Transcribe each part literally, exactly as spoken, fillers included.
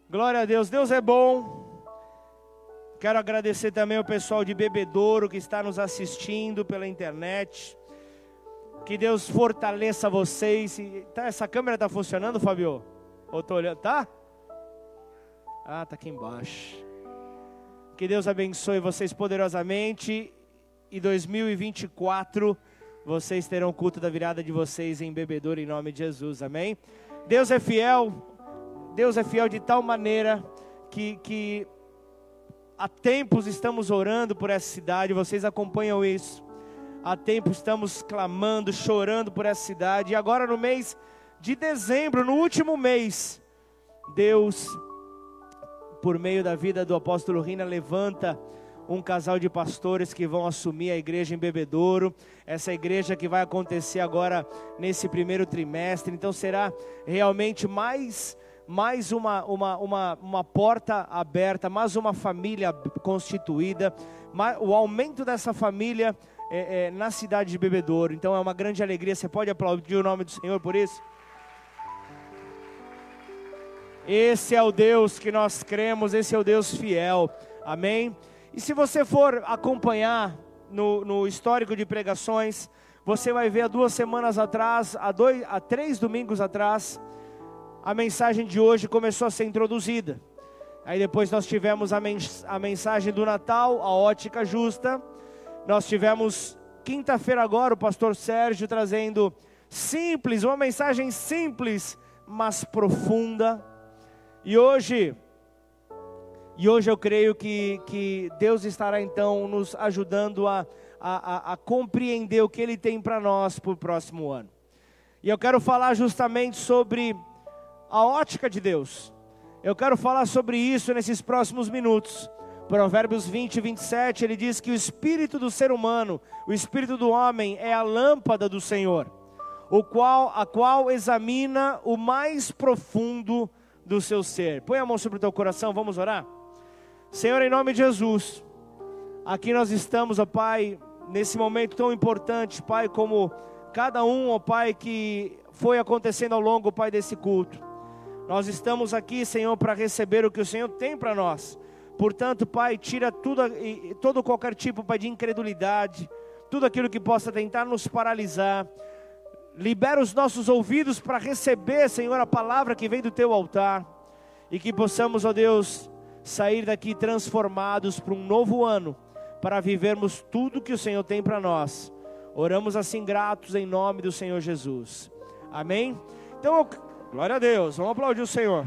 Glória a Deus, Deus é bom. Quero agradecer também ao pessoal de Bebedouro que está nos assistindo pela internet. Que Deus fortaleça vocês. Tá, essa câmera está funcionando, Fabio? Ou tô olhando? Tá? Ah, tá aqui embaixo. Que Deus abençoe vocês poderosamente. E dois mil e vinte e quatro, vocês terão o culto da virada de vocês em Bebedouro, em nome de Jesus, amém? Deus é fiel. Deus é fiel de tal maneira que... que há tempos estamos orando por essa cidade, vocês acompanham isso. Há tempo estamos clamando, chorando por essa cidade. E agora no mês de dezembro, no último mês, Deus, por meio da vida do apóstolo Rina, levanta um casal de pastores que vão assumir a igreja em Bebedouro. Essa igreja que vai acontecer agora nesse primeiro trimestre. Então será realmente mais... mais uma, uma, uma, uma porta aberta, mais uma família constituída, mais, o aumento dessa família é, é, na cidade de Bebedouro. Então é uma grande alegria. Você pode aplaudir o nome do Senhor por isso? Esse é o Deus que nós cremos, esse é o Deus fiel, amém? E se você for acompanhar no, no histórico de pregações, você vai ver há duas semanas atrás, há, dois, há três domingos atrás, a mensagem de hoje começou a ser introduzida. Aí depois nós tivemos a, mens a mensagem do Natal, a ótica justa. Nós tivemos quinta-feira agora o pastor Sérgio trazendo simples, uma mensagem simples, mas profunda. E hoje, e hoje eu creio que, que Deus estará então nos ajudando a, a, a, a compreender o que Ele tem para nós para o próximo ano. E eu quero falar justamente sobre a ótica de Deus. Eu quero falar sobre isso nesses próximos minutos. Provérbios vinte, vinte e sete, ele diz que o espírito do ser humano, o espírito do homem é a lâmpada do Senhor, o qual, a qual examina o mais profundo do seu ser. Põe a mão sobre o teu coração, vamos orar? Senhor, em nome de Jesus, aqui nós estamos, ó Pai, nesse momento tão importante, Pai, como cada um, ó Pai, que foi acontecendo ao longo, Pai, desse culto. Nós estamos aqui, Senhor, para receber o que o Senhor tem para nós. Portanto, Pai, tira tudo, todo qualquer tipo, Pai, de incredulidade, tudo aquilo que possa tentar nos paralisar. Libera os nossos ouvidos para receber, Senhor, a palavra que vem do Teu altar. E que possamos, ó Deus, sair daqui transformados para um novo ano, para vivermos tudo que o Senhor tem para nós. Oramos assim gratos em nome do Senhor Jesus. Amém? Então, eu... glória a Deus, vamos aplaudir o Senhor.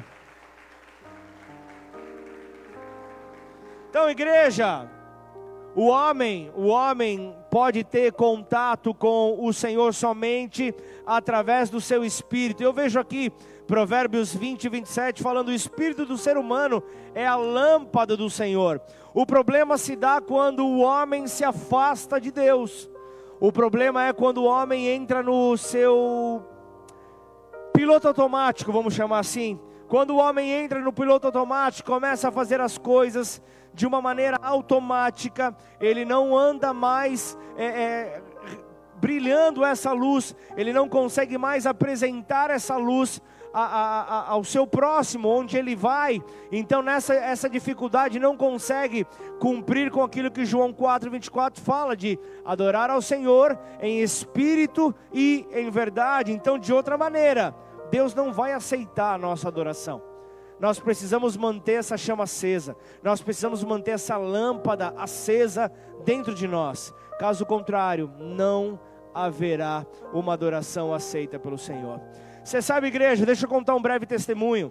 Então, igreja, o homem, o homem pode ter contato com o Senhor somente através do seu espírito. Eu vejo aqui Provérbios vinte, vinte e sete falando: o espírito do ser humano é a lâmpada do Senhor. O problema se dá quando o homem se afasta de Deus. O problema é quando o homem entra no seu piloto automático, vamos chamar assim. Quando o homem entra no piloto automático, começa a fazer as coisas de uma maneira automática, ele não anda mais é, é, brilhando essa luz, ele não consegue mais apresentar essa luz a, a, a, ao seu próximo, onde ele vai. Então nessa essa dificuldade não consegue cumprir com aquilo que João quatro, vinte e quatro fala, de adorar ao Senhor em espírito e em verdade. Então, de outra maneira, Deus não vai aceitar a nossa adoração. Nós precisamos manter essa chama acesa, nós precisamos manter essa lâmpada acesa dentro de nós. Caso contrário, não haverá uma adoração aceita pelo Senhor. Você sabe, igreja, deixa eu contar um breve testemunho.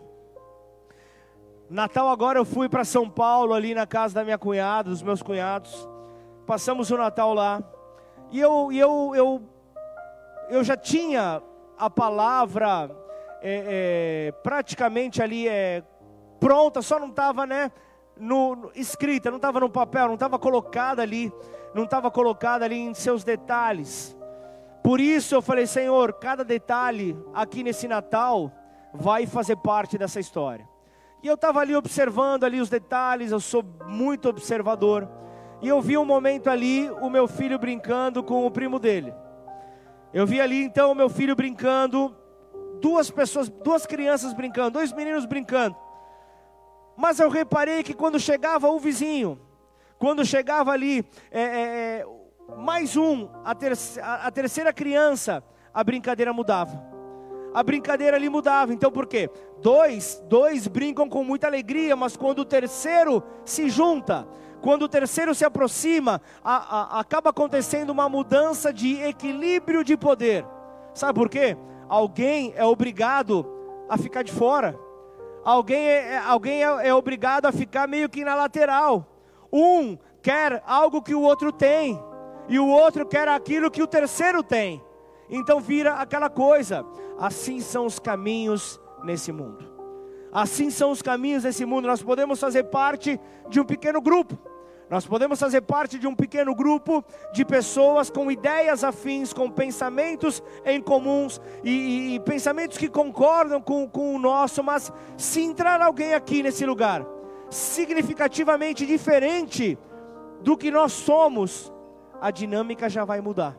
Natal agora eu fui para São Paulo, ali na casa da minha cunhada, dos meus cunhados. Passamos o Natal lá. E eu, eu, eu, eu já tinha a palavra é, é, praticamente ali é, pronta, só não estava, né, no, no, escrita, não estava no papel, não estava colocada ali, não estava colocada ali em seus detalhes. Por isso eu falei: Senhor, cada detalhe aqui nesse Natal vai fazer parte dessa história. E eu estava ali observando ali os detalhes, eu sou muito observador. E eu vi um momento ali, o meu filho brincando com o primo dele. Eu vi ali então o meu filho brincando, duas pessoas, duas crianças brincando, dois meninos brincando. Mas eu reparei que quando chegava o vizinho, quando chegava ali é, é, mais um, a, ter, a, a terceira criança, a brincadeira mudava. A brincadeira ali mudava. Então por quê? Dois, dois brincam com muita alegria, mas quando o terceiro se junta, quando o terceiro se aproxima, a, a, acaba acontecendo uma mudança de equilíbrio de poder. Sabe por quê? Alguém é obrigado a ficar de fora. Alguém, é, alguém é, é obrigado a ficar meio que na lateral. Um quer algo que o outro tem, e o outro quer aquilo que o terceiro tem. Então vira aquela coisa. Assim são os caminhos nesse mundo. Assim são os caminhos nesse mundo. Nós podemos fazer parte de um pequeno grupo. Nós podemos fazer parte de um pequeno grupo de pessoas com ideias afins, com pensamentos em comuns e, e, e pensamentos que concordam com, com o nosso. Mas se entrar alguém aqui nesse lugar significativamente diferente do que nós somos, a dinâmica já vai mudar.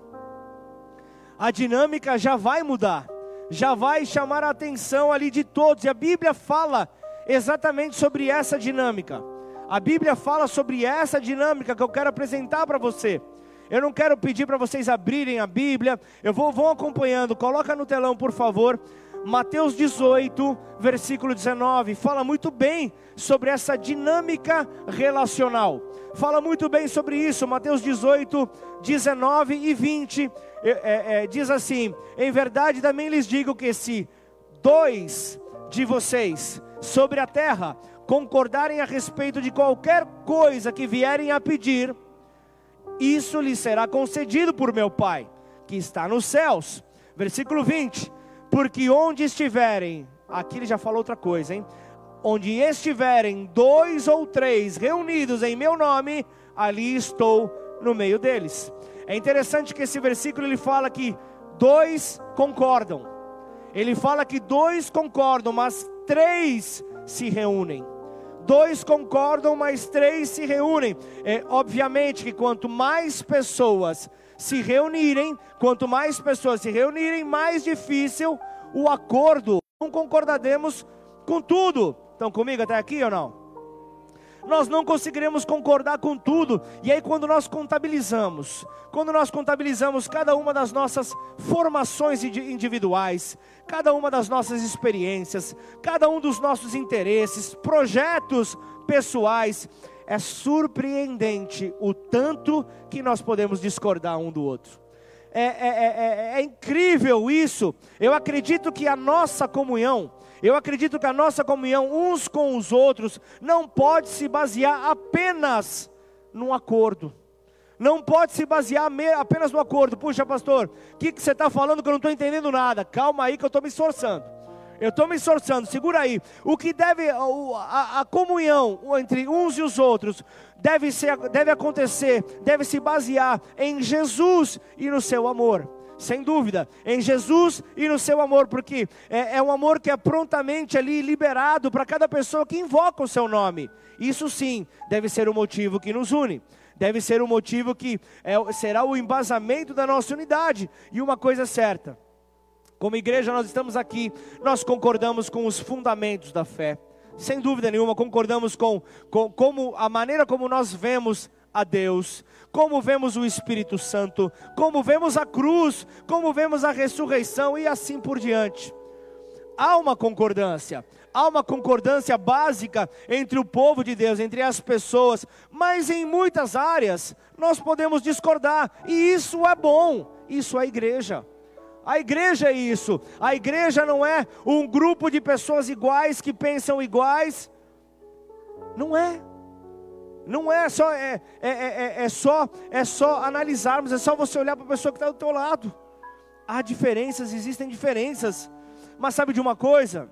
A dinâmica já vai mudar. Já vai chamar a atenção ali de todos. E a Bíblia fala exatamente sobre essa dinâmica. A Bíblia fala sobre essa dinâmica que eu quero apresentar para você. Eu não quero pedir para vocês abrirem a Bíblia. Eu vou, vou acompanhando. Coloca no telão, por favor. Mateus dezoito, versículo dezenove. Fala muito bem sobre essa dinâmica relacional. Fala muito bem sobre isso. Mateus dezoito, dezenove e vinte. É, é, é, diz assim: em verdade também lhes digo que se dois de vocês sobre a terra concordarem a respeito de qualquer coisa que vierem a pedir, isso lhes será concedido por meu Pai, que está nos céus. Versículo vinte, porque onde estiverem, aqui ele já falou outra coisa, hein? Onde estiverem dois ou três reunidos em meu nome, ali estou no meio deles. É interessante que esse versículo ele fala que dois concordam. Ele fala que dois concordam, mas três se reúnem. Dois concordam, mas três se reúnem. É, obviamente que quanto mais pessoas se reunirem, quanto mais pessoas se reunirem, mais difícil o acordo. Não concordaremos com tudo. Estão comigo até aqui ou não? Nós não conseguiremos concordar com tudo. E aí quando nós contabilizamos, quando nós contabilizamos cada uma das nossas formações individuais, cada uma das nossas experiências, cada um dos nossos interesses, projetos pessoais, é surpreendente o tanto que nós podemos discordar um do outro. É, é, é, é incrível isso. Eu acredito que a nossa comunhão, eu acredito que a nossa comunhão uns com os outros não pode se basear apenas num acordo. Não pode se basear apenas no acordo. Puxa, pastor, o que, que você está falando que eu não estou entendendo nada? Calma aí que eu estou me esforçando. Eu estou me esforçando, segura aí. O que deve, a, a, a comunhão entre uns e os outros deve, ser, deve acontecer, deve se basear em Jesus e no seu amor. Sem dúvida, em Jesus e no seu amor, porque é, é um amor que é prontamente ali liberado para cada pessoa que invoca o seu nome. Isso sim, deve ser o motivo que nos une. Deve ser o motivo que é, será o embasamento da nossa unidade. E uma coisa certa, como igreja nós estamos aqui, nós concordamos com os fundamentos da fé. Sem dúvida nenhuma, concordamos com, com como, a maneira como nós vemos a Deus, como vemos o Espírito Santo, como vemos a cruz, como vemos a ressurreição e assim por diante. Há uma concordância, há uma concordância básica entre o povo de Deus, entre as pessoas, mas em muitas áreas nós podemos discordar, e isso é bom, isso é igreja. A igreja é isso, a igreja não é um grupo de pessoas iguais que pensam iguais, não é. Não é só, é, é, é, é, só, é só analisarmos, é só você olhar para a pessoa que está do teu lado. Há diferenças, existem diferenças. Mas sabe de uma coisa?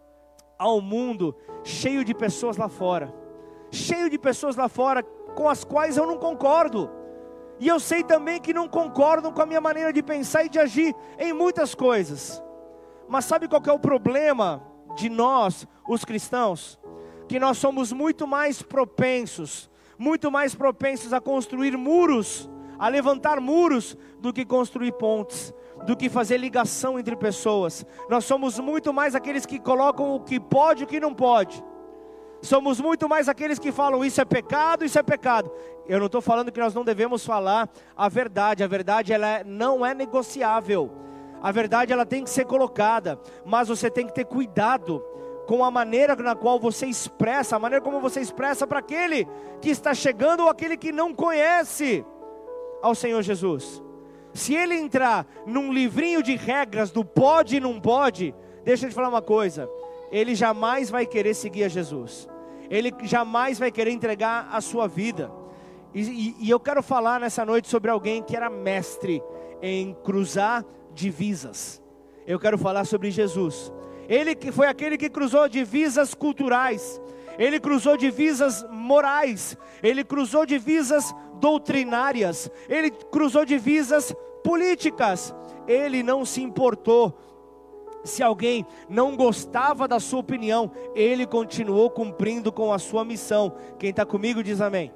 Há um mundo cheio de pessoas lá fora. Cheio de pessoas lá fora com as quais eu não concordo. E eu sei também que não concordam com a minha maneira de pensar e de agir em muitas coisas. Mas sabe qual que é o problema de nós, os cristãos? Que nós somos muito mais propensos, muito mais propensos a construir muros, a levantar muros, do que construir pontes, do que fazer ligação entre pessoas. Nós somos muito mais aqueles que colocam o que pode e o que não pode. Somos muito mais aqueles que falam isso é pecado, isso é pecado. Eu não estou falando que nós não devemos falar a verdade. A verdade ela é, não é negociável. A verdade ela tem que ser colocada. Mas você tem que ter cuidado com a maneira na qual você expressa. A maneira como você expressa para aquele que está chegando ou aquele que não conhece ao Senhor Jesus. Se ele entrar num livrinho de regras do pode e não pode, deixa eu te falar uma coisa, ele jamais vai querer seguir a Jesus, ele jamais vai querer entregar a sua vida. E, e, e eu quero falar nessa noite sobre alguém que era mestre em cruzar divisas. Eu quero falar sobre Jesus. Ele que foi aquele que cruzou divisas culturais, ele cruzou divisas morais, ele cruzou divisas doutrinárias, ele cruzou divisas políticas. Ele não se importou se alguém não gostava da sua opinião, ele continuou cumprindo com a sua missão. Quem está comigo diz amém.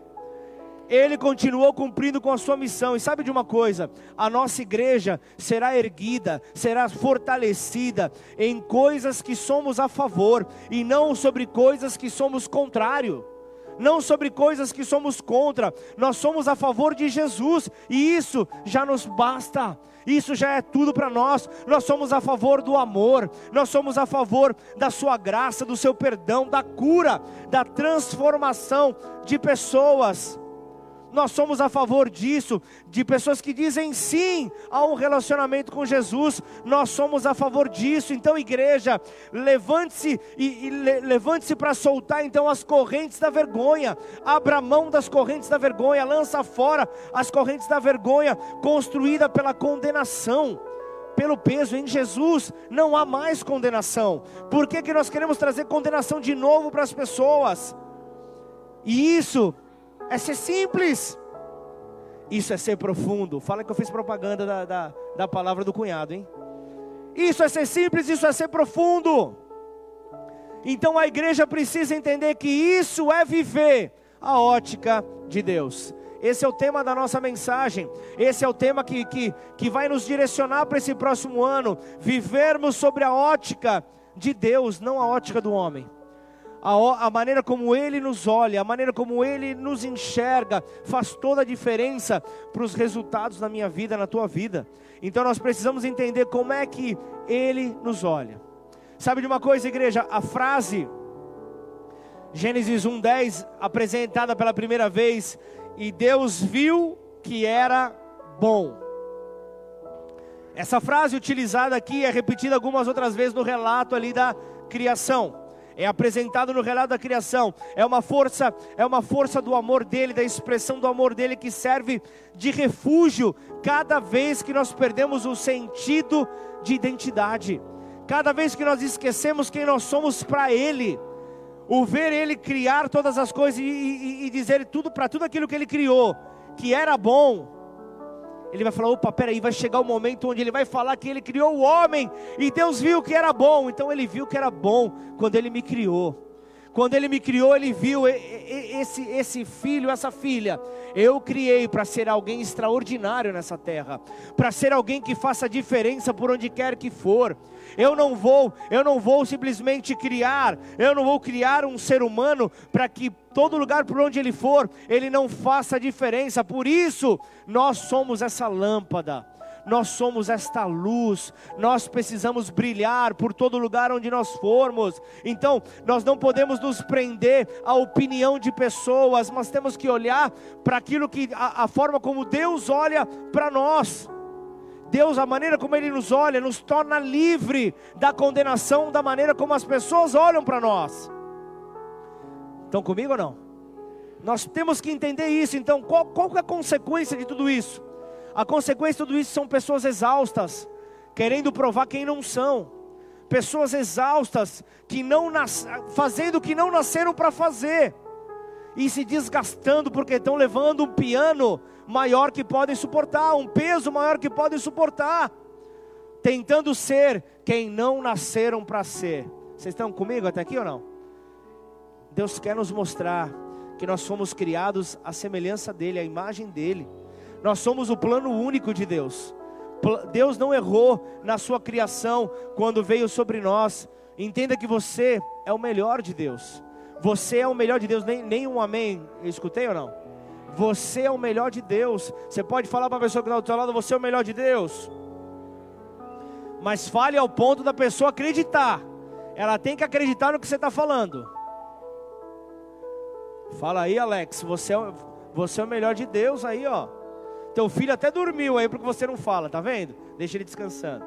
Ele continuou cumprindo com a sua missão. E sabe de uma coisa? A nossa igreja será erguida, será fortalecida em coisas que somos a favor, e não sobre coisas que somos contrário, não sobre coisas que somos contra. Nós somos a favor de Jesus, e isso já nos basta. Isso já é tudo para nós. Nós somos a favor do amor, nós somos a favor da sua graça, do seu perdão, da cura, da transformação de pessoas. Nós somos a favor disso, de pessoas que dizem sim a um relacionamento com Jesus. Nós somos a favor disso. Então, igreja, levante-se e, e le, levante-se para soltar então as correntes da vergonha. Abra mão das correntes da vergonha, lança fora as correntes da vergonha construída pela condenação, pelo peso. Em Jesus não há mais condenação. Por que que nós queremos trazer condenação de novo para as pessoas? E isso é ser simples, isso é ser profundo. Fala que eu fiz propaganda da, da, da palavra do cunhado, hein? Isso é ser simples, isso é ser profundo. Então a igreja precisa entender que isso é viver a ótica de Deus. Esse é o tema da nossa mensagem. Esse é o tema que, que, que vai nos direcionar para esse próximo ano. Vivermos sobre a ótica de Deus, não a ótica do homem. A, a maneira como Ele nos olha, a maneira como Ele nos enxerga, faz toda a diferença para os resultados na minha vida, na tua vida. Então nós precisamos entender como é que Ele nos olha. Sabe de uma coisa, igreja? A frase Gênesis um, dez, apresentada pela primeira vez: e Deus viu que era bom. Essa frase utilizada aqui é repetida algumas outras vezes no relato ali da criação. É apresentado no relato da criação. É uma força, é uma força do amor dele, da expressão do amor dele, que serve de refúgio cada vez que nós perdemos o sentido de identidade, cada vez que nós esquecemos quem nós somos para Ele. O ver Ele criar todas as coisas e, e, e dizer tudo para tudo aquilo que Ele criou que era bom, Ele vai falar: opa, peraí, vai chegar o momento onde Ele vai falar que Ele criou o homem, e Deus viu que era bom. Então Ele viu que era bom quando Ele me criou. Quando Ele me criou, Ele viu esse, esse filho, essa filha. Eu criei para ser alguém extraordinário nessa terra, para ser alguém que faça diferença por onde quer que for. Eu não vou, eu não vou simplesmente criar, eu não vou criar um ser humano para que todo lugar por onde ele for, ele não faça diferença. Por isso, nós somos essa lâmpada, nós somos esta luz, nós precisamos brilhar por todo lugar onde nós formos. Então, nós não podemos nos prender à opinião de pessoas, mas temos que olhar para aquilo que, a, a forma como Deus olha para nós. Deus, a maneira como Ele nos olha, nos torna livre da condenação, da maneira como as pessoas olham para nós. Estão comigo ou não? Nós temos que entender isso. Então, qual, qual é a consequência de tudo isso? A consequência de tudo isso são pessoas exaustas, querendo provar quem não são. Pessoas exaustas, que não nas... fazendo o que não nasceram para fazer, e se desgastando porque estão levando um piano maior que podem suportar, um peso maior que podem suportar, tentando ser quem não nasceram para ser. Vocês estão comigo até aqui ou não? Deus quer nos mostrar que nós fomos criados à semelhança dEle, à imagem dEle. Nós somos o plano único de Deus. Deus não errou na sua criação quando veio sobre nós. Entenda que você é o melhor de Deus. Você é o melhor de Deus. Nem, nem um amém, eu escutei ou não? Você é o melhor de Deus. Você pode falar para a pessoa que está do seu lado: você é o melhor de Deus. Mas fale ao ponto da pessoa acreditar. Ela tem que acreditar no que você está falando. Fala aí, Alex, você é, você é o melhor de Deus aí, ó. Teu filho até dormiu aí porque você não fala, tá vendo? Deixa ele descansando.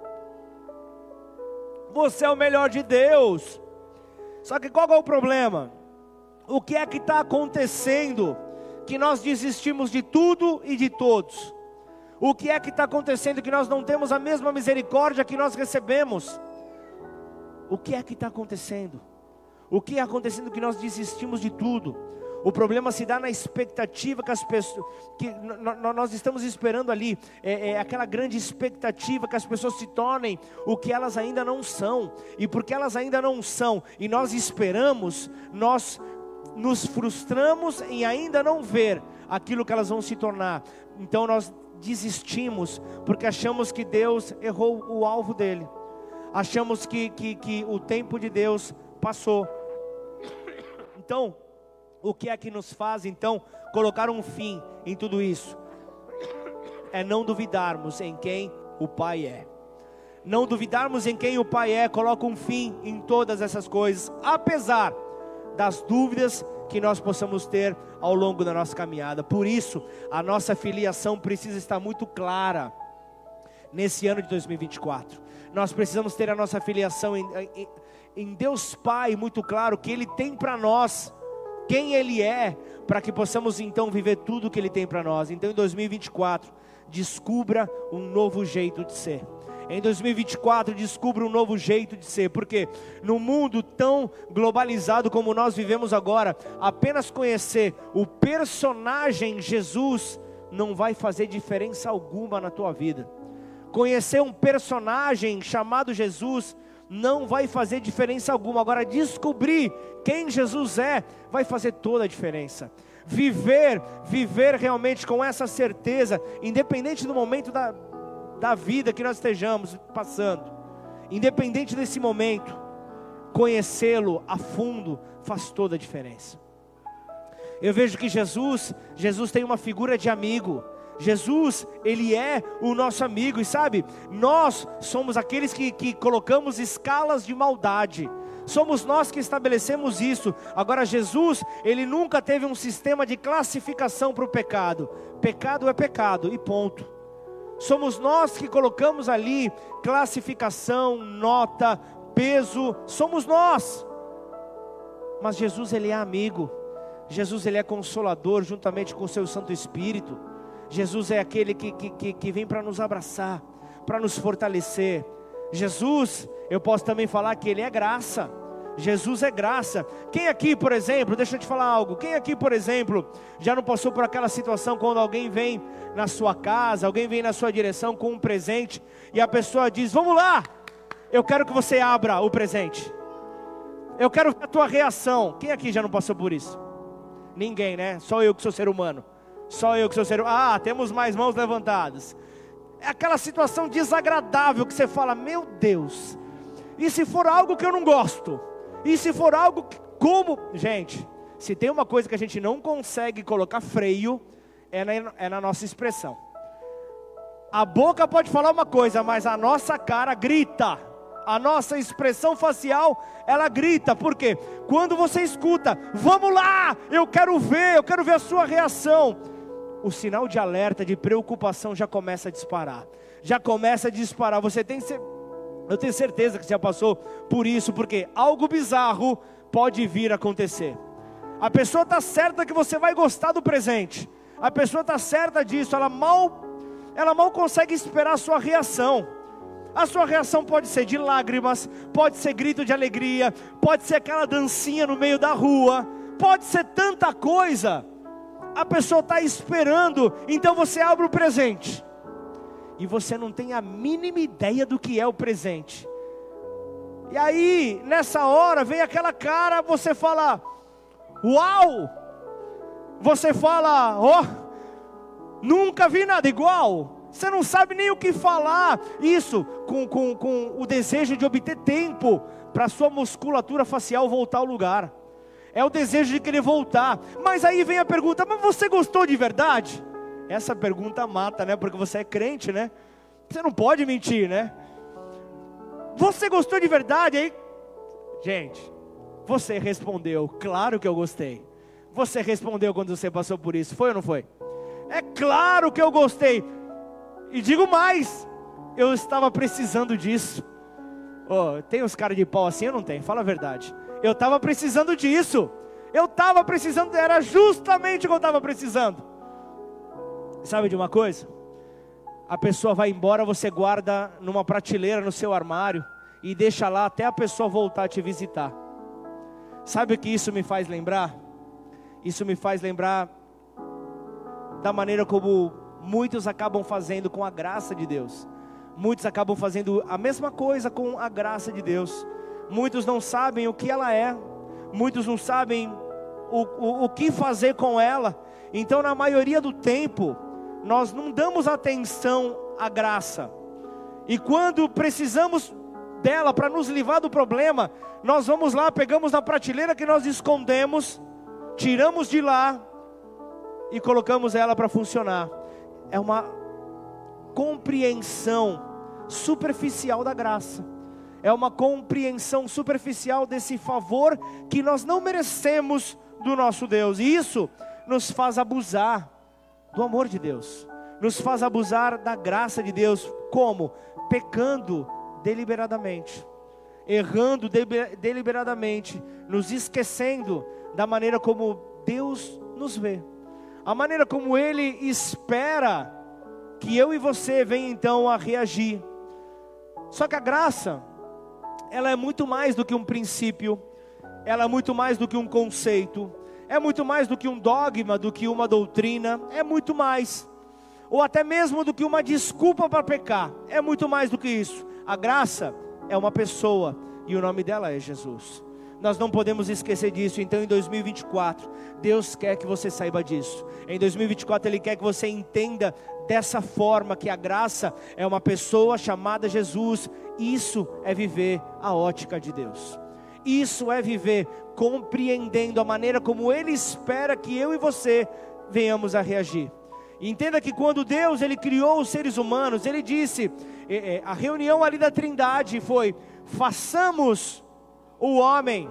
Você é o melhor de Deus. Só que qual é o problema? O que é que está acontecendo que nós desistimos de tudo e de todos? O que é que está acontecendo que nós não temos a mesma misericórdia que nós recebemos? O que é que está acontecendo? O que é acontecendo que nós desistimos de tudo? O problema se dá na expectativa que as pessoas, que nós estamos esperando ali, é, é aquela grande expectativa que as pessoas se tornem o que elas ainda não são. E porque elas ainda não são e nós esperamos, nós nos frustramos em ainda não ver aquilo que elas vão se tornar. Então nós desistimos porque achamos que Deus errou o alvo dele. Achamos que, que, que o tempo de Deus passou. Então, o que é que nos faz então colocar um fim em tudo isso? É não duvidarmos em quem o Pai é. Não duvidarmos em quem o Pai é coloca um fim em todas essas coisas, apesar das dúvidas que nós possamos ter ao longo da nossa caminhada. Por isso, a nossa filiação precisa estar muito clara nesse ano de dois mil e vinte e quatro. Nós precisamos ter a nossa filiação em, em, em Deus Pai muito claro, que Ele tem para nós, quem Ele é, para que possamos então viver tudo que Ele tem para nós. Então em dois mil e vinte e quatro, descubra um novo jeito de ser. Em dois mil e vinte e quatro, descubra um novo jeito de ser, porque no mundo tão globalizado como nós vivemos agora, apenas conhecer o personagem Jesus não vai fazer diferença alguma na tua vida. Conhecer um personagem chamado Jesus não vai fazer diferença alguma. Agora, descobrir quem Jesus é vai fazer toda a diferença. Viver, viver realmente com essa certeza, independente do momento da, da vida que nós estejamos passando, independente desse momento, conhecê-lo a fundo faz toda a diferença. Eu vejo que Jesus, Jesus tem uma figura de amigo. Jesus, Ele é o nosso amigo, e sabe, nós somos aqueles que, que colocamos escalas de maldade, somos nós que estabelecemos isso. Agora Jesus, Ele nunca teve um sistema de classificação para o pecado. Pecado é pecado e ponto. Somos nós que colocamos ali classificação, nota, peso, somos nós. Mas Jesus, Ele é amigo. Jesus, Ele é consolador juntamente com o seu Santo Espírito. Jesus é aquele que, que, que vem para nos abraçar, para nos fortalecer. Jesus, eu posso também falar que Ele é graça. Jesus é graça. Quem aqui, por exemplo, deixa eu te falar algo. Quem aqui, por exemplo, já não passou por aquela situação quando alguém vem na sua casa, alguém vem na sua direção com um presente, e a pessoa diz: vamos lá, eu quero que você abra o presente. Eu quero ver a tua reação. Quem aqui já não passou por isso? Ninguém, né? Só eu que sou ser humano. Só eu que sou ser humano. Ah, temos mais mãos levantadas. É aquela situação desagradável que você fala: meu Deus, e se for algo que eu não gosto? E se for algo que, como? Gente, se tem uma coisa que a gente não consegue colocar freio, é na, é na nossa expressão. A boca pode falar uma coisa, mas a nossa cara grita. A nossa expressão facial, ela grita. Por quê? Quando você escuta: vamos lá, eu quero ver, eu quero ver a sua reação, o sinal de alerta, de preocupação já começa a disparar. Já começa a disparar. Você tem que... Eu tenho certeza que você já passou por isso, porque algo bizarro pode vir a acontecer. A pessoa está certa que você vai gostar do presente. A pessoa está certa disso. Ela mal, ela mal consegue esperar a sua reação. A sua reação pode ser de lágrimas, pode ser grito de alegria, pode ser aquela dancinha no meio da rua, pode ser tanta coisa. A pessoa está esperando, então você abre o presente e você não tem a mínima ideia do que é o presente. E aí, nessa hora, vem aquela cara, você fala: uau! Você fala: ó, oh, nunca vi nada igual. Você não sabe nem o que falar. Isso com, com, com o desejo de obter tempo para a sua musculatura facial voltar ao lugar. é o desejo de querer voltar. Mas aí vem a pergunta: mas você gostou de verdade? Essa pergunta mata, né? Porque você é crente, né? Você não pode mentir, né? Você gostou de verdade? Aí, gente, você respondeu: claro que eu gostei. Você respondeu quando você passou por isso, foi ou não foi? É claro que eu gostei. E digo mais, eu estava precisando disso. Oh, tem uns caras de pau assim, eu não tenho, fala a verdade. Eu estava precisando disso. Eu estava precisando, era justamente o que eu estava precisando. Sabe de uma coisa? A pessoa vai embora, você guarda numa prateleira no seu armário e deixa lá até a pessoa voltar a te visitar. Sabe o que isso me faz lembrar? Isso me faz lembrar da maneira como muitos acabam fazendo com a graça de Deus. Muitos acabam fazendo a mesma coisa com a graça de Deus. Muitos não sabem o que ela é. Muitos não sabem o, o, o que fazer com ela. Então, na maioria do tempo, nós não damos atenção à graça. E quando precisamos dela para nos livrar do problema, nós vamos lá, pegamos na prateleira que nós escondemos, tiramos de lá e colocamos ela para funcionar. É uma compreensão superficial da graça. É uma compreensão superficial desse favor que nós não merecemos do nosso Deus. E isso nos faz abusar do amor de Deus. Nos faz abusar da graça de Deus. Como? Pecando deliberadamente. Errando deliberadamente. Nos esquecendo da maneira como Deus nos vê. A maneira como Ele espera que eu e você venham então a reagir. Só que a graça, ela é muito mais do que um princípio, ela é muito mais do que um conceito, é muito mais do que um dogma, do que uma doutrina, é muito mais, ou até mesmo do que uma desculpa para pecar, é muito mais do que isso. A graça é uma pessoa, e o nome dela é Jesus. Nós não podemos esquecer disso. Então em dois mil e vinte e quatro, Deus quer que você saiba disso. Em dois mil e vinte e quatro Ele quer que você entenda dessa forma, que a graça é uma pessoa chamada Jesus. Isso é viver a ótica de Deus. Isso é viver compreendendo a maneira como Ele espera que eu e você venhamos a reagir. E entenda que quando Deus Ele criou os seres humanos, Ele disse, a reunião ali da Trindade foi: façamos o homem.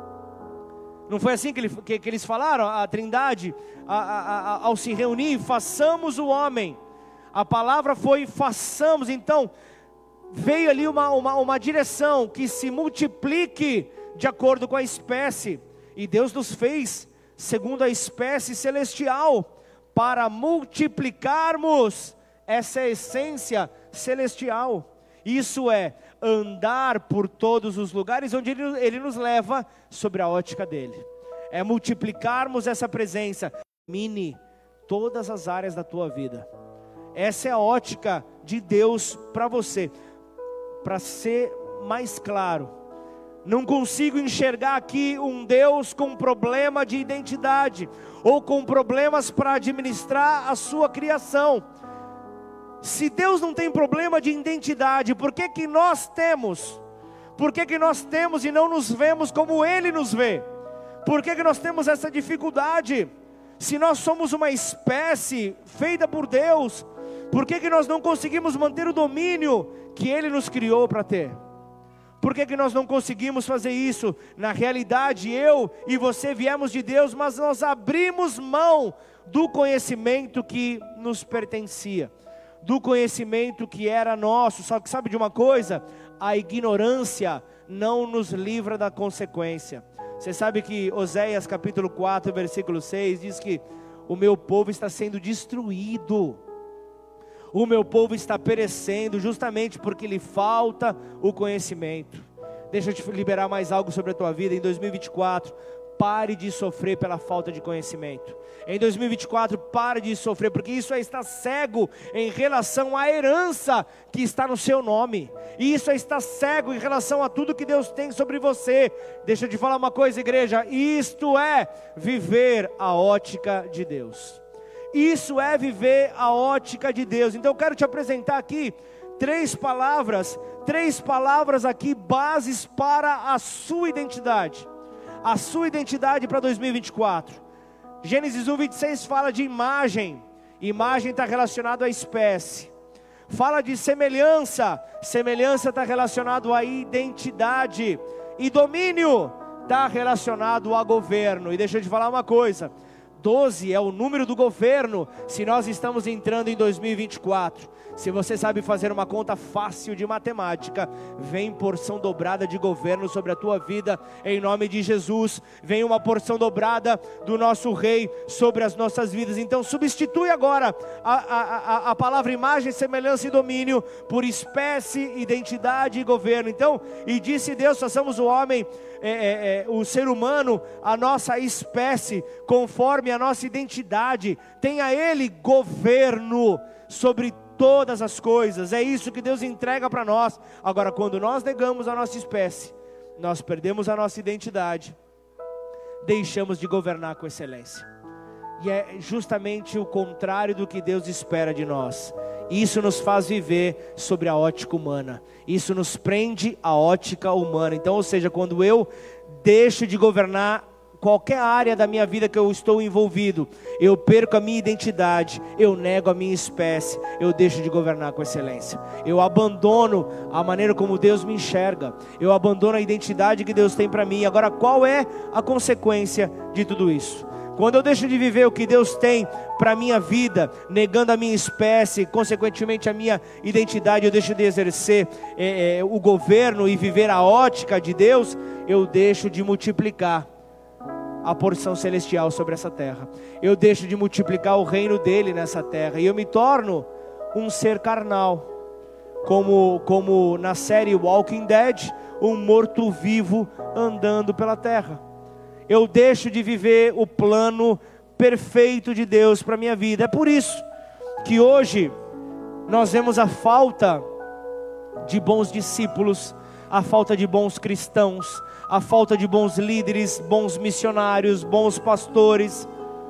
Não foi assim que, ele, que, que eles falaram? A Trindade, a, a, a, ao se reunir, façamos o homem. A palavra foi façamos. Então veio ali uma, uma, uma direção, que se multiplique de acordo com a espécie. E Deus nos fez segundo a espécie celestial, para multiplicarmos essa essência celestial. Isso é andar por todos os lugares onde ele, ele nos leva sobre a ótica dele. É multiplicarmos essa presença. Mine todas as áreas da tua vida. Essa é a ótica de Deus para você. Para ser mais claro, não consigo enxergar aqui um Deus com problema de identidade, ou com problemas para administrar a sua criação. Se Deus não tem problema de identidade, por que que nós temos? Por que que nós temos e não nos vemos como Ele nos vê? Por que que nós temos essa dificuldade? Se nós somos uma espécie feita por Deus, por que que nós não conseguimos manter o domínio que Ele nos criou para ter? Por que que nós não conseguimos fazer isso? Na realidade, eu e você viemos de Deus, mas nós abrimos mão do conhecimento que nos pertencia, do conhecimento que era nosso. Só que sabe de uma coisa? A ignorância não nos livra da consequência. Você sabe que Oséias capítulo quatro, versículo seis, diz que o meu povo está sendo destruído. O meu povo está perecendo justamente porque lhe falta o conhecimento. Deixa eu te liberar mais algo sobre a tua vida. Em dois mil e vinte e quatro, pare de sofrer pela falta de conhecimento. Em dois mil e vinte e quatro, pare de sofrer, porque isso é estar cego em relação à herança que está no seu nome. E isso é estar cego em relação a tudo que Deus tem sobre você. Deixa eu te falar uma coisa, igreja. Isto é viver a ótica de Deus. Isso é viver a ótica de Deus. Então eu quero te apresentar aqui três palavras, três palavras aqui, bases para a sua identidade. a sua identidade para dois mil e vinte e quatro. Gênesis um, vinte e seis fala de imagem. Imagem está relacionado à espécie. Fala de semelhança. Semelhança está relacionado à identidade. E domínio está relacionado a governo. E deixa eu te falar uma coisa. doze é o número do governo, se nós estamos entrando em dois mil e vinte e quatro. Se você sabe fazer uma conta fácil de matemática, vem porção dobrada de governo sobre a tua vida, em nome de Jesus. Vem uma porção dobrada do nosso Rei sobre as nossas vidas. Então substitui agora a, a, a, a palavra imagem, semelhança e domínio por espécie, identidade e governo. Então, e disse Deus, façamos o homem, é, é, é, o ser humano, a nossa espécie, conforme a nossa identidade. Tenha ele governo sobre todas as coisas. É isso que Deus entrega para nós. Agora, quando nós negamos a nossa espécie, nós perdemos a nossa identidade, deixamos de governar com excelência. E é justamente o contrário do que Deus espera de nós. Isso nos faz viver sobre a ótica humana. Isso nos prende à ótica humana. Então, ou seja, quando eu deixo de governar qualquer área da minha vida que eu estou envolvido, eu perco a minha identidade, eu nego a minha espécie, eu deixo de governar com excelência. Eu abandono a maneira como Deus me enxerga, eu abandono a identidade que Deus tem para mim. Agora, qual é a consequência de tudo isso? Quando eu deixo de viver o que Deus tem para a minha vida, negando a minha espécie, consequentemente a minha identidade, eu deixo de exercer é, é, o governo e viver a ótica de Deus, eu deixo de multiplicar a porção celestial sobre essa terra. Eu deixo de multiplicar o reino dele nessa terra. E eu me torno um ser carnal. Como, como na série Walking Dead, um morto-vivo andando pela terra. Eu deixo de viver o plano perfeito de Deus para a minha vida. É por isso que hoje nós vemos a falta de bons discípulos, a falta de bons cristãos, a falta de bons líderes, bons missionários, bons pastores.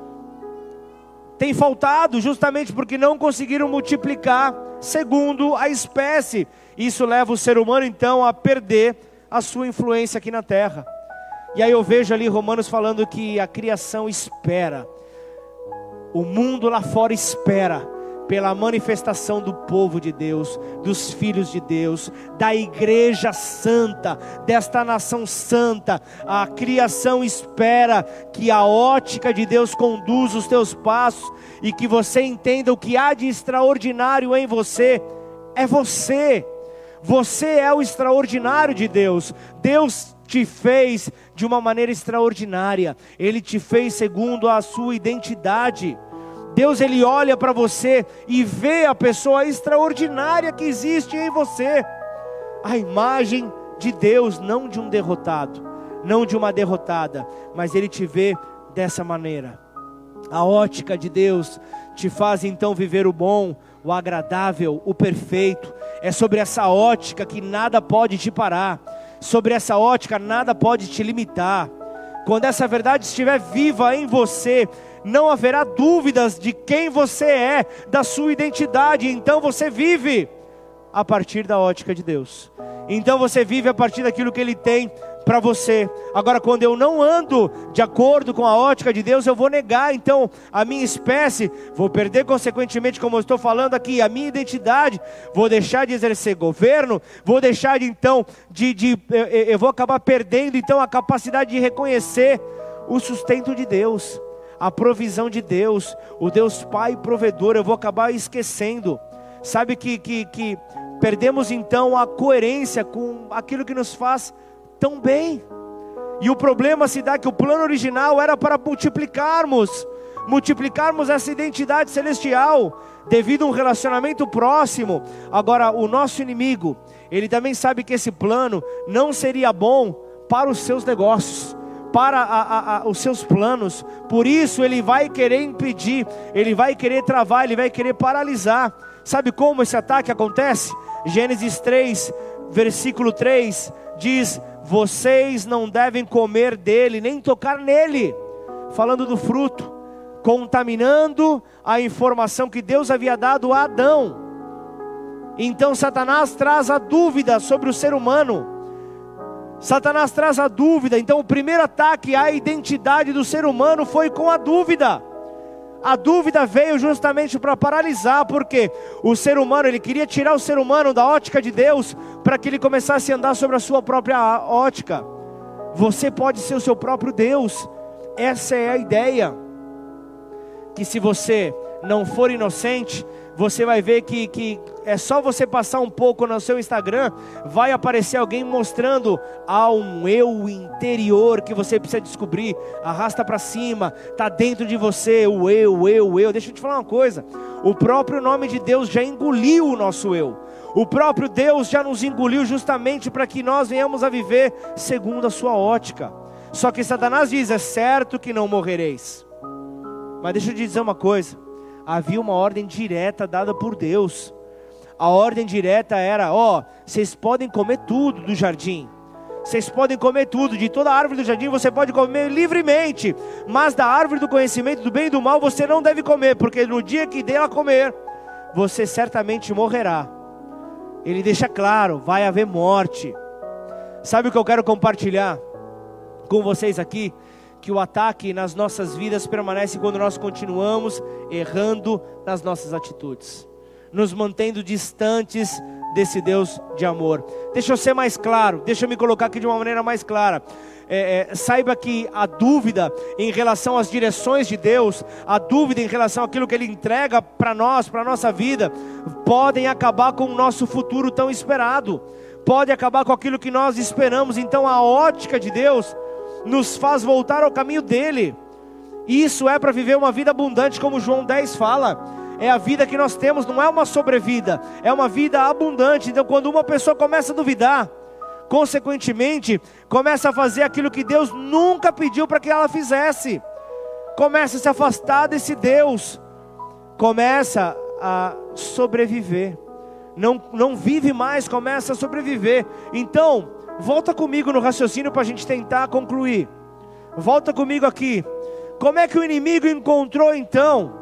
Tem faltado justamente porque não conseguiram multiplicar segundo a espécie. Isso leva o ser humano então a perder a sua influência aqui na terra. E aí eu vejo ali Romanos falando que a criação espera, o mundo lá fora espera pela manifestação do povo de Deus, dos filhos de Deus, da igreja santa, desta nação santa. A criação espera que a ótica de Deus conduza os teus passos e que você entenda o que há de extraordinário em você. É você, você é o extraordinário de Deus. Deus te fez de uma maneira extraordinária, Ele te fez segundo a sua identidade. Deus, Ele olha para você e vê a pessoa extraordinária que existe em você. A imagem de Deus, não de um derrotado, não de uma derrotada, mas Ele te vê dessa maneira. A ótica de Deus te faz então viver o bom, o agradável, o perfeito. É sobre essa ótica que nada pode te parar. Sobre essa ótica nada pode te limitar. Quando essa verdade estiver viva em você, não haverá dúvidas de quem você é, da sua identidade. Então você vive a partir da ótica de Deus. Então você vive a partir daquilo que Ele tem para você. Agora, quando eu não ando de acordo com a ótica de Deus, eu vou negar então a minha espécie, vou perder consequentemente, como eu estou falando aqui, a minha identidade, vou deixar de exercer governo, vou deixar de então, de, de, eu, eu vou acabar perdendo então a capacidade de reconhecer o sustento de Deus, a provisão de Deus, o Deus Pai provedor. Eu vou acabar esquecendo, sabe que, que, que perdemos então a coerência com aquilo que nos faz tão bem. E o problema se dá que o plano original era para multiplicarmos, multiplicarmos essa identidade celestial, devido a um relacionamento próximo. Agora o nosso inimigo, ele também sabe que esse plano não seria bom para os seus negócios, para a, a, a, os seus planos. Por isso ele vai querer impedir, ele vai querer travar, ele vai querer paralisar. Sabe como esse ataque acontece? Gênesis três, versículo três, diz: vocês não devem comer dele, nem tocar nele, falando do fruto, contaminando a informação que Deus havia dado a Adão. Então Satanás traz a dúvida sobre o ser humano. Satanás traz a dúvida. Então o primeiro ataque à identidade do ser humano foi com a dúvida. A dúvida veio justamente para paralisar, porque o ser humano, ele queria tirar o ser humano da ótica de Deus, para que ele começasse a andar sobre a sua própria ótica. Você pode ser o seu próprio Deus. Essa é a ideia. Que se você não for inocente, você vai ver que, que é só você passar um pouco no seu Instagram, vai aparecer alguém mostrando há um eu interior que você precisa descobrir. Arrasta para cima, está dentro de você o eu, o eu, o eu. Deixa eu te falar uma coisa, o próprio nome de Deus já engoliu o nosso eu. O próprio Deus já nos engoliu justamente para que nós venhamos a viver segundo a sua ótica. Só que Satanás diz, é certo que não morrereis. Mas deixa eu te dizer uma coisa, havia uma ordem direta dada por Deus. A ordem direta era, ó, vocês podem comer tudo do jardim. Vocês podem comer tudo, de toda a árvore do jardim você pode comer livremente. Mas da árvore do conhecimento do bem e do mal você não deve comer, porque no dia que dela comer, você certamente morrerá. Ele deixa claro, vai haver morte. Sabe o que eu quero compartilhar com vocês aqui? Que o ataque nas nossas vidas permanece quando nós continuamos errando nas nossas atitudes, nos mantendo distantes desse Deus de amor. Deixa eu ser mais claro, deixa eu me colocar aqui de uma maneira mais clara. É, é, saiba que a dúvida em relação às direções de Deus, a dúvida em relação àquilo que Ele entrega para nós, para a nossa vida, podem acabar com o nosso futuro tão esperado, pode acabar com aquilo que nós esperamos. Então a ótica de Deus nos faz voltar ao caminho dele. Isso é para viver uma vida abundante, como João dez fala. É a vida que nós temos, não é uma sobrevida, é uma vida abundante. Então quando uma pessoa começa a duvidar, consequentemente começa a fazer aquilo que Deus nunca pediu para que ela fizesse, começa a se afastar desse Deus, começa a sobreviver, não, não vive mais, começa a sobreviver. Então volta comigo no raciocínio para a gente tentar concluir. Volta comigo aqui. Como é que o inimigo encontrou então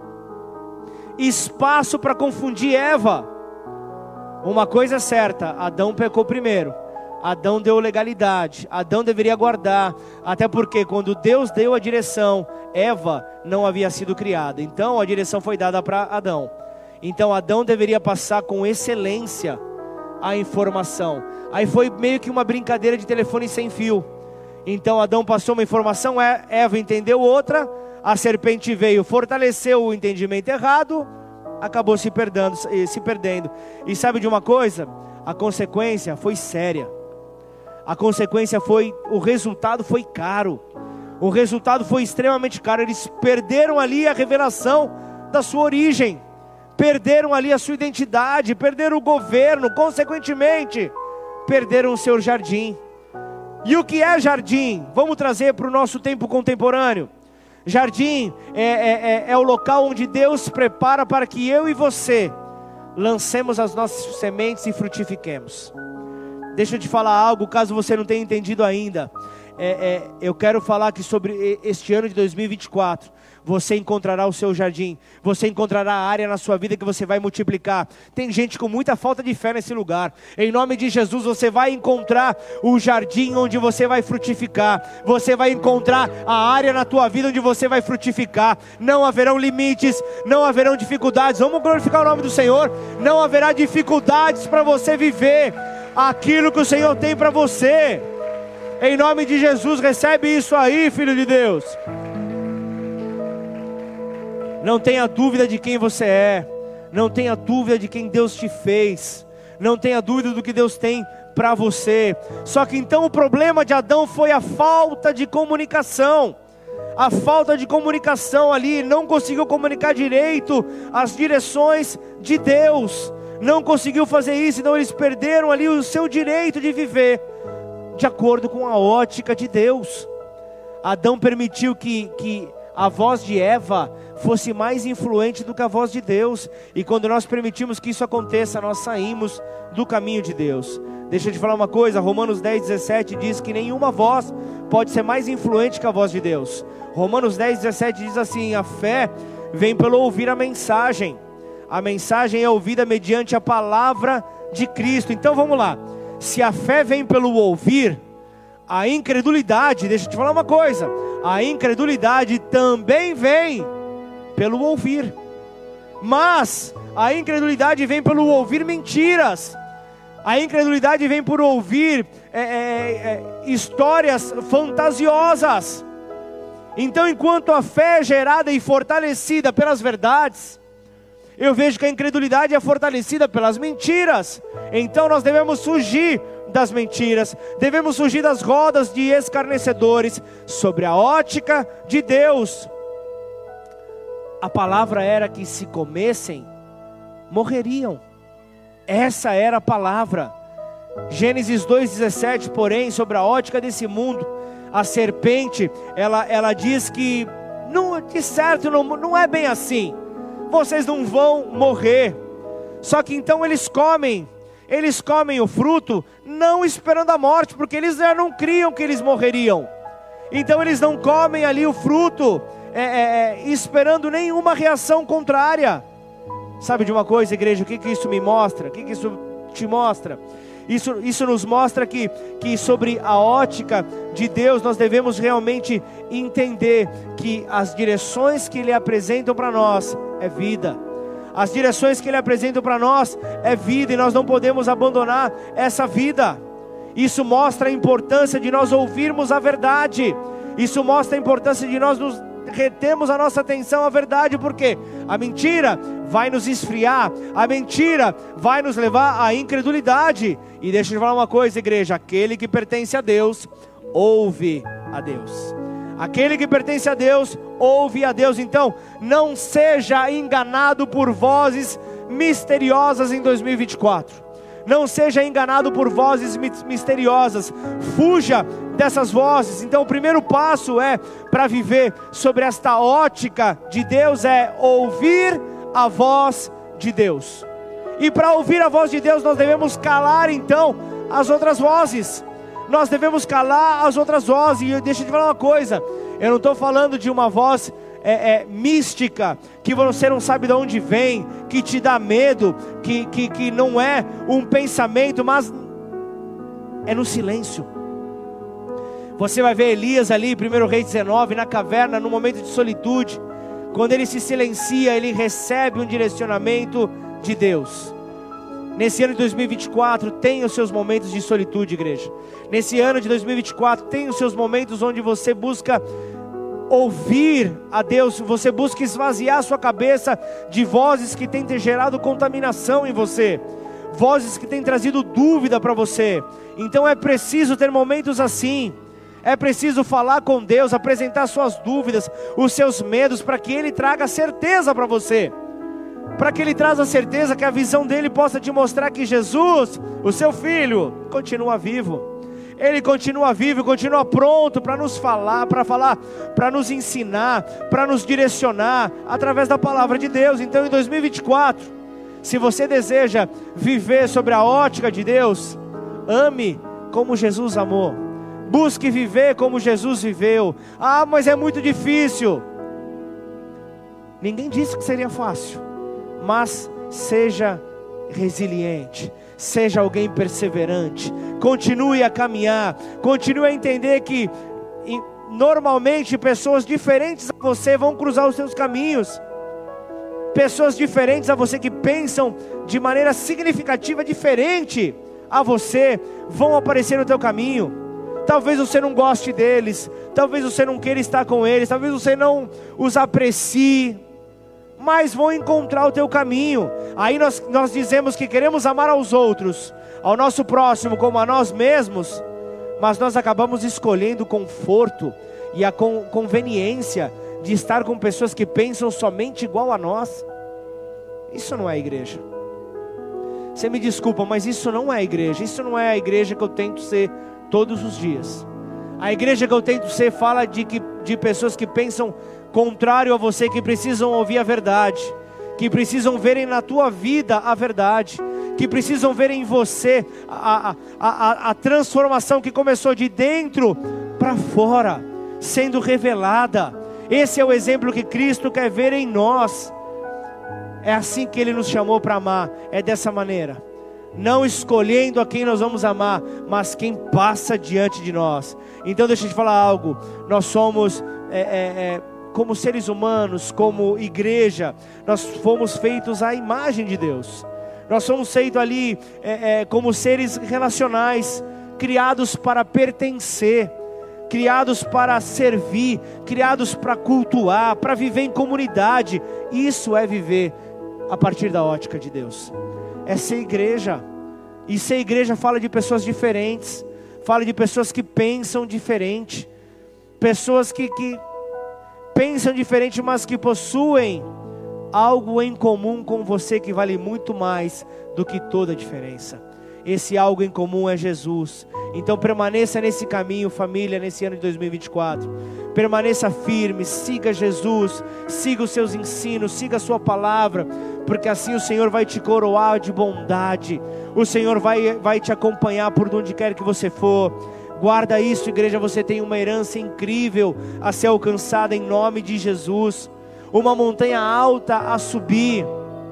espaço para confundir Eva? Uma coisa é certa, Adão pecou primeiro. Adão deu legalidade, Adão deveria guardar. Até porque quando Deus deu a direção, Eva não havia sido criada. Então a direção foi dada para Adão. Então Adão deveria passar com excelência a informação. Aí foi meio que uma brincadeira de telefone sem fio. Então Adão passou uma informação, Eva entendeu outra, a serpente veio, fortaleceu o entendimento errado, acabou se perdendo, se perdendo. E sabe de uma coisa? A consequência foi séria. A consequência foi, o resultado foi caro. O resultado foi extremamente caro. Eles perderam ali a revelação da sua origem, perderam ali a sua identidade, perderam o governo, consequentemente perderam o seu jardim. E o que é jardim? Vamos trazer para o nosso tempo contemporâneo. Jardim é, é, é o local onde Deus prepara para que eu e você lancemos as nossas sementes e frutifiquemos. Deixa eu te falar algo, caso você não tenha entendido ainda. É, é, eu quero falar que sobre este ano de dois mil e vinte e quatro, você encontrará o seu jardim, você encontrará a área na sua vida que você vai multiplicar. Tem gente com muita falta de fé nesse lugar. Em nome de Jesus, você vai encontrar o jardim onde você vai frutificar. Você vai encontrar a área na tua vida onde você vai frutificar. Não haverão limites, não haverão dificuldades. Vamos glorificar o nome do Senhor. Não haverá dificuldades para você viver aquilo que o Senhor tem para você. Em nome de Jesus, recebe isso aí, filho de Deus. Não tenha dúvida de quem você é. Não tenha dúvida de quem Deus te fez. Não tenha dúvida do que Deus tem para você. Só que então o problema de Adão foi a falta de comunicação. A falta de comunicação ali, não conseguiu comunicar direito as direções de Deus. Não conseguiu fazer isso, então eles perderam ali o seu direito de viver de acordo com a ótica de Deus. Adão permitiu que, que a voz de Eva fosse mais influente do que a voz de Deus. E quando nós permitimos que isso aconteça, nós saímos do caminho de Deus. Deixa eu te falar uma coisa, Romanos dez, dezessete diz que nenhuma voz pode ser mais influente que a voz de Deus. Romanos dez, dezessete diz assim: a fé vem pelo ouvir a mensagem. A mensagem é ouvida mediante a palavra de Cristo. Então vamos lá, se a fé vem pelo ouvir, a incredulidade, deixa eu te falar uma coisa, a incredulidade também vem pelo ouvir, mas a incredulidade vem pelo ouvir mentiras, a incredulidade vem por ouvir é, é, é, histórias fantasiosas. Então, enquanto a fé é gerada e fortalecida pelas verdades, eu vejo que a incredulidade é fortalecida pelas mentiras. Então nós devemos fugir das mentiras, devemos fugir das rodas de escarnecedores, sobre a ótica de Deus. A palavra era que se comessem, morreriam. Essa era a palavra. Gênesis dois, dezessete, porém, sobre a ótica desse mundo, a serpente, ela, ela diz que, não, de certo, não, não é bem assim. Vocês não vão morrer. Só que então eles comem, eles comem o fruto, não esperando a morte, porque eles já não criam que eles morreriam. Então eles não comem ali o fruto, é, é, esperando nenhuma reação contrária. Sabe de uma coisa, igreja, o que, que isso me mostra? O que, que isso te mostra? Isso, isso nos mostra que, que sobre a ótica de Deus, nós devemos realmente entender que as direções que Ele apresentam para nós é vida. As direções que Ele apresenta para nós é vida, e nós não podemos abandonar essa vida. Isso mostra a importância de nós ouvirmos a verdade. Isso mostra a importância de nós nos retemos a nossa atenção à verdade, porque a mentira vai nos esfriar, a mentira vai nos levar à incredulidade. E deixa eu falar uma coisa, igreja, aquele que pertence a Deus, ouve a Deus. Aquele que pertence a Deus, ouve a Deus. Então, não seja enganado por vozes misteriosas em dois mil e vinte e quatro. Não seja enganado por vozes misteriosas. Fuja dessas vozes. Então o primeiro passo é, para viver sobre esta ótica de Deus, é ouvir a voz de Deus. E para ouvir a voz de Deus, nós devemos calar então as outras vozes. Nós devemos calar as outras vozes. E deixa eu te falar uma coisa, eu não estou falando de uma voz É, é, mística, que você não sabe de onde vem, que te dá medo, que, que, que não é um pensamento, mas é no silêncio. Você vai ver Elias ali, primeiro Reis dezenove, na caverna, no momento de solitude, quando ele se silencia, ele recebe um direcionamento de Deus. Nesse ano de dois mil e vinte e quatro, tem os seus momentos de solitude, igreja. Nesse ano de dois mil e vinte e quatro, tem os seus momentos onde você busca ouvir a Deus, você busca esvaziar a sua cabeça de vozes que têm gerado contaminação em você, vozes que têm trazido dúvida para você. Então é preciso ter momentos assim, é preciso falar com Deus, apresentar suas dúvidas, os seus medos, para que Ele traga certeza para você, para que Ele traga a certeza, que a visão dEle possa te mostrar que Jesus, o seu Filho, continua vivo. Ele continua vivo, continua pronto para nos falar, para falar, para nos ensinar, para nos direcionar através da palavra de Deus. Então em dois mil e vinte e quatro, se você deseja viver sobre a ótica de Deus, ame como Jesus amou, busque viver como Jesus viveu. Ah, mas é muito difícil. Ninguém disse que seria fácil, mas seja resiliente, seja alguém perseverante, continue a caminhar, continue a entender que normalmente pessoas diferentes a você vão cruzar os seus caminhos, pessoas diferentes a você, que pensam de maneira significativa diferente a você, vão aparecer no teu caminho. Talvez você não goste deles, talvez você não queira estar com eles, talvez você não os aprecie, mas vão encontrar o teu caminho. Aí nós, nós dizemos que queremos amar aos outros, ao nosso próximo como a nós mesmos, mas nós acabamos escolhendo o conforto e a con, conveniência de estar com pessoas que pensam somente igual a nós. Isso não é igreja. Você me desculpa, mas isso não é igreja. Isso não é a igreja que eu tento ser todos os dias. A igreja que eu tento ser fala de, que, de pessoas que pensam contrário a você, que precisam ouvir a verdade, que precisam verem na tua vida a verdade, que precisam ver em você a, a, a, a transformação que começou de dentro para fora, sendo revelada. Esse é o exemplo que Cristo quer ver em nós. É assim que Ele nos chamou para amar, é dessa maneira. não escolhendo a quem nós vamos amar, mas quem passa diante de nós. Então deixa eu te falar algo, nós somos é, é, é, como seres humanos, como igreja, nós fomos feitos à imagem de Deus. Nós somos feitos ali é, é, como seres relacionais, criados para pertencer, criados para servir, criados para cultuar, para viver em comunidade. Isso é viver a partir da ótica de Deus, é ser igreja. E ser igreja fala de pessoas diferentes, fala de pessoas que pensam diferente, pessoas que, que pensam diferente, mas que possuem algo em comum com você que vale muito mais do que toda a diferença. Esse algo em comum é Jesus. Então permaneça nesse caminho, família, nesse ano de dois mil e vinte e quatro. Permaneça firme, siga Jesus, siga os seus ensinos, siga a sua palavra, porque assim o Senhor vai te coroar de bondade. O Senhor vai, vai te acompanhar por onde quer que você for. Guarda isso, igreja, você tem uma herança incrível a ser alcançada em nome de Jesus. Uma montanha alta a subir.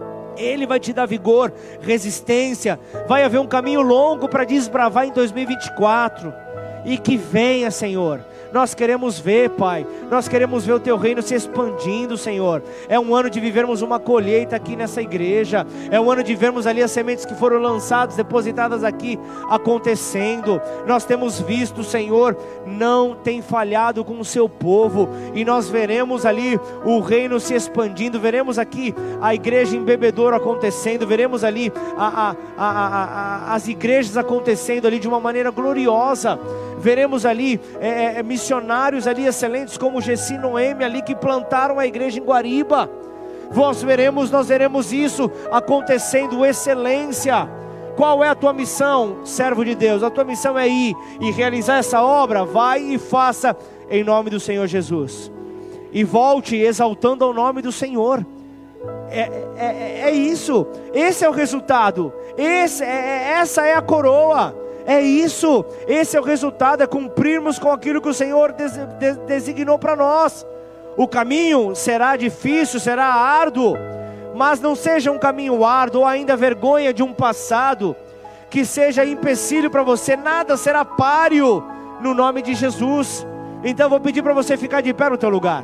Ele vai te dar vigor, resistência. Vai haver um caminho longo para desbravar em dois mil e vinte e quatro. E que venha, Senhor. Nós queremos ver, Pai, nós queremos ver o Teu reino se expandindo, Senhor. É um ano de vivermos uma colheita aqui nessa igreja. É um ano de vermos ali as sementes que foram lançadas, depositadas aqui, acontecendo. Nós temos visto, Senhor, não tem falhado com o Seu povo. E nós veremos ali o reino se expandindo. Veremos aqui a igreja em Bebedouro acontecendo. Veremos ali a, a, a, a, a, as igrejas acontecendo ali de uma maneira gloriosa. Veremos ali é, é, missionários ali excelentes como Gessi e Noemi ali que plantaram a igreja em Guariba. Nós veremos, nós veremos isso acontecendo, excelência. Qual é a tua missão, servo de Deus? A tua missão é ir e realizar essa obra. Vai e faça em nome do Senhor Jesus. E volte exaltando ao nome do Senhor. É, é, é isso. Esse é o resultado. Esse, é, essa é a coroa. É isso, esse é o resultado, é cumprirmos com aquilo que o Senhor des, des, designou para nós. O caminho será difícil, será árduo, mas não seja um caminho árduo ou ainda vergonha de um passado que seja empecilho para você. Nada será páreo no nome de Jesus. Então eu vou pedir para você ficar de pé no teu lugar.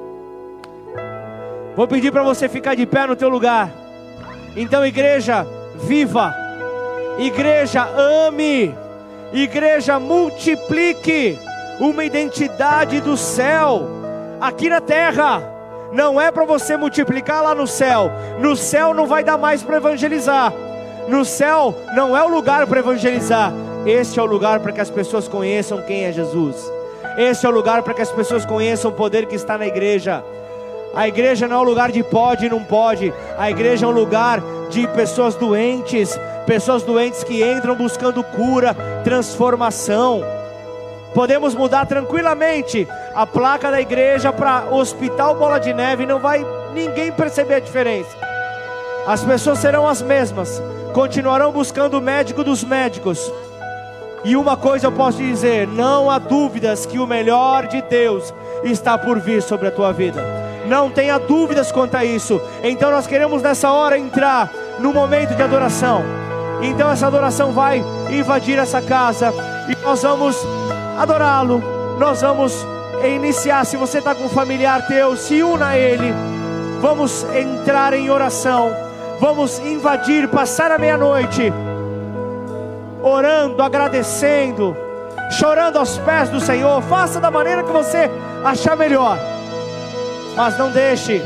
Vou pedir para você ficar de pé no teu lugar. Então, igreja, viva. Igreja, ame. Igreja, multiplique uma identidade do céu aqui na terra. Não é para você multiplicar lá no céu. No céu não vai dar mais para evangelizar. No céu não é o lugar para evangelizar. Este é o lugar para que as pessoas conheçam quem é Jesus. Esse é o lugar para que as pessoas conheçam o poder que está na igreja. A igreja não é um lugar de pode e não pode. A igreja é um lugar de pessoas doentes. Pessoas doentes que entram buscando cura, transformação. Podemos mudar tranquilamente a placa da igreja para Hospital Bola de Neve e não vai ninguém perceber a diferença. As pessoas serão as mesmas. Continuarão buscando o médico dos médicos. E uma coisa eu posso te dizer: não há dúvidas que o melhor de Deus está por vir sobre a tua vida. Não tenha dúvidas quanto a isso. Então nós queremos nessa hora entrar no momento de adoração. Então essa adoração vai invadir essa casa e nós vamos adorá-lo. Nós vamos iniciar. Se você está com um familiar teu, se una a ele. Vamos entrar em oração. Vamos invadir, passar a meia-noite orando, agradecendo, chorando aos pés do Senhor. Faça da maneira que você achar melhor, mas não deixe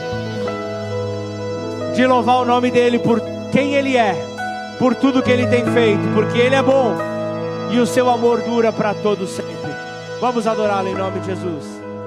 de louvar o nome dele por quem ele é, por tudo que ele tem feito, porque ele é bom e o seu amor dura para todo sempre. Vamos adorá-lo em nome de Jesus.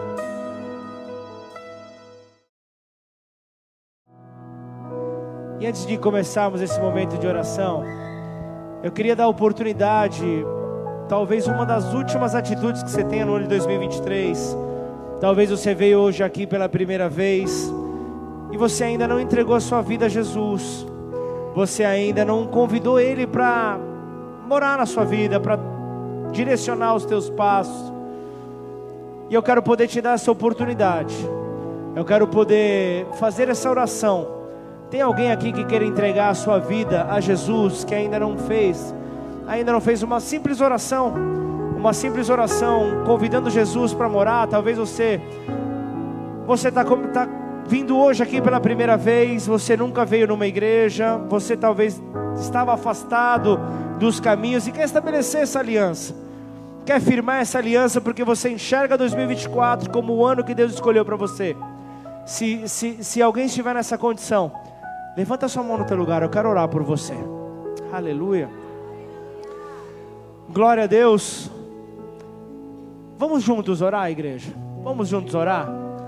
E antes de começarmos esse momento de oração, eu queria dar a oportunidade, talvez uma das últimas atitudes que você tenha no ano de dois mil e vinte e três. Talvez você veio hoje aqui pela primeira vez e você ainda não entregou a sua vida a Jesus. Você ainda não convidou Ele para morar na sua vida, para direcionar os teus passos. E eu quero poder te dar essa oportunidade. Eu quero poder fazer essa oração Tem alguém aqui que queira entregar a sua vida a Jesus, que ainda não fez, ainda não fez uma simples oração, uma simples oração, convidando Jesus para morar? Talvez você, você está tá vindo hoje aqui pela primeira vez, você nunca veio numa igreja, você talvez estava afastado dos caminhos e quer estabelecer essa aliança, quer firmar essa aliança porque você enxerga dois mil e vinte e quatro como o ano que Deus escolheu para você. Se, se, se alguém estiver nessa condição, levanta sua mão no teu lugar, eu quero orar por você. Aleluia. Glória a Deus. Vamos juntos orar, igreja? Vamos juntos orar?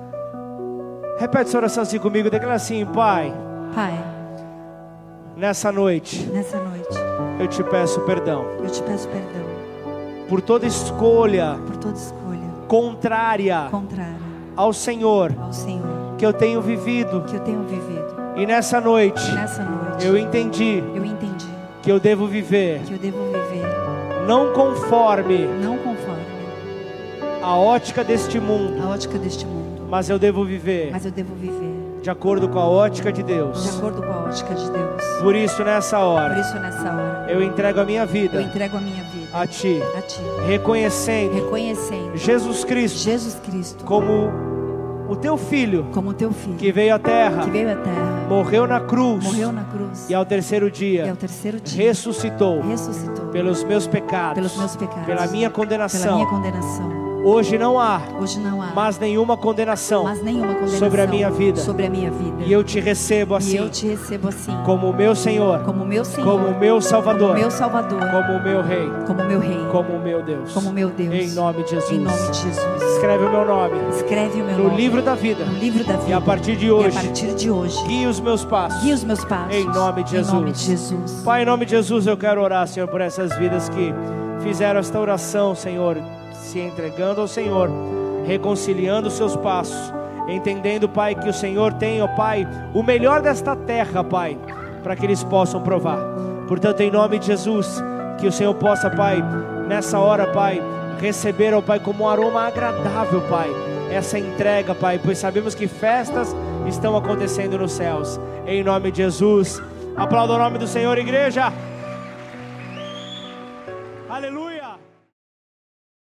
Repete essa oração assim comigo, declara assim: Pai, Pai, nessa noite, nessa noite, eu te peço perdão eu te peço perdão por toda escolha por toda escolha contrária contrária ao Senhor ao Senhor que eu tenho vivido. que eu tenho vivido. E nessa noite, Nessa noite, eu entendi eu entendi que eu devo viver que eu devo viver não conforme não conforme a ótica deste mundo, a ótica deste mundo, mas eu devo viver mas eu devo viver de acordo com a ótica de de Deus. acordo com a ótica de Deus. Por isso, nessa Por hora, isso, nessa hora, eu entrego a minha eu vida entrego a minha vida a Ti, a Ti, reconhecendo reconhecendo Jesus Cristo Jesus Cristo como o Teu Filho como Teu Filho, que veio à terra, que veio à terra, morreu na cruz, morreu na cruz, e ao terceiro e dia ao terceiro dia ressuscitou ressuscitou pelos meus pecados, pelos meus pecados, pela minha pela condenação. minha condenação. Hoje não há Hoje não há mais nenhuma condenação mais nenhuma condenação sobre a minha vida. sobre a minha vida. E eu te recebo E assim, eu te recebo assim, como o meu Senhor, como meu Senhor, como o meu Salvador, como meu Salvador, como o meu Rei, como meu Rei, como o meu Deus. como meu Deus. Em nome de Jesus. Em nome de Jesus. Escreve o meu nome Escreve o meu no nome livro da vida. no livro da vida. E a partir de E hoje, a partir de hoje, guie os meus passos. guia os meus passos. Em nome de Jesus. Em nome de Jesus. Pai, em nome de Jesus, eu quero orar, Senhor, por essas vidas que fizeram esta oração, Senhor, se entregando ao Senhor, reconciliando os seus passos, entendendo, Pai, que o Senhor tem, ó Pai, o melhor desta terra, Pai, para que eles possam provar. Portanto, em nome de Jesus, que o Senhor possa, Pai, nessa hora, Pai, receber, ó Pai, como um aroma agradável, Pai, essa entrega, Pai, pois sabemos que festas estão acontecendo nos céus. Em nome de Jesus, aplauda o nome do Senhor, igreja. Aleluia.